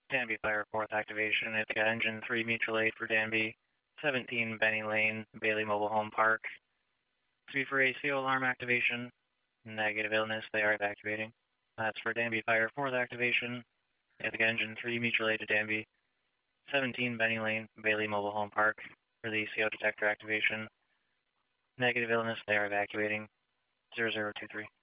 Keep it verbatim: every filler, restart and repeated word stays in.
Danby Fire fourth activation. Ithaca Engine three mutual aid for Danby. seventeen Benny Lane, Bailey Mobile Home Park. three for A C O alarm activation. Negative illness, they are evacuating. That's for Danby Fire fourth activation. Ithaca Engine three mutual aid to Danby. seventeen Benny Lane, Bailey Mobile Home Park for the E C O detector activation. Negative illness, they are evacuating. zero zero two three.